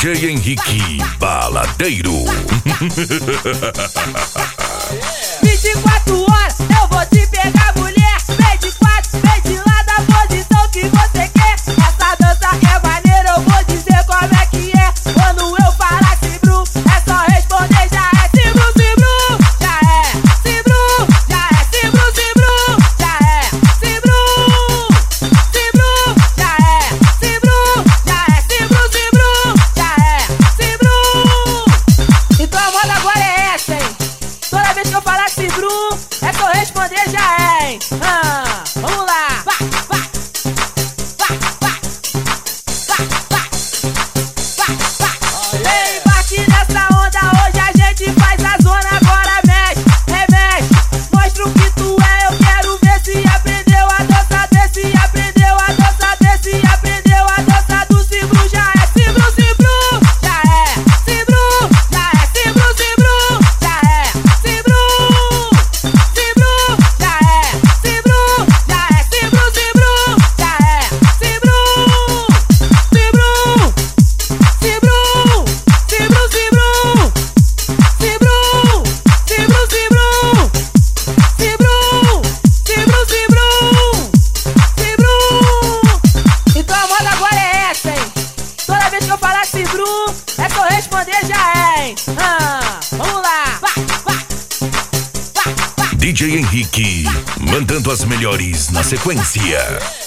DJ Henrique Baladeiro. 24 horas eu vou te pegar, mulher. Vem de quatro, vem de lá da posição que você quer. Essa dança é maneira, eu vou dizer como é que é. Quando eu falar Cibru, é só responder, já é Cibru, Cibru. Já é Cibru, já é Cibru, Cibru. Já é Cibru, Cibru. Já é Cibru, já é Cibru, Cibru. Já é Cibru. Então a moda agora é essa, hein? Toda vez que eu falar Cibru, é só responder, já é, hein? Vamos lá! Vai, vai! Vai, vai! Vai, vai! Vai, vai! Vem embarque nessa onda, hoje a gente faz a zona, agora mexe, remexe. Mostra o que tu é, eu quero ver se aprendeu a dança desse, aprendeu a dança desse, aprendeu a dança do Cibru, já é Cibru, Cibru. Já é Cibru, já é Cibru, Cibru. Já é Cibru, Cibru. Já é Cibru, já é Cibru, Cibru. Já é Cibru, Cibru. Cibru, Cibru, Cibru. Cibru, Cibru, Cibru. Cibru, Cibru, Cibru. Cibru. Então a moda agora é essa, hein? Toda vez que eu falar Cibru, é só responder, já é, hein? Vamos lá! Vai, vai! Vai, vai! DJ Henrique, mandando as melhores na sequência.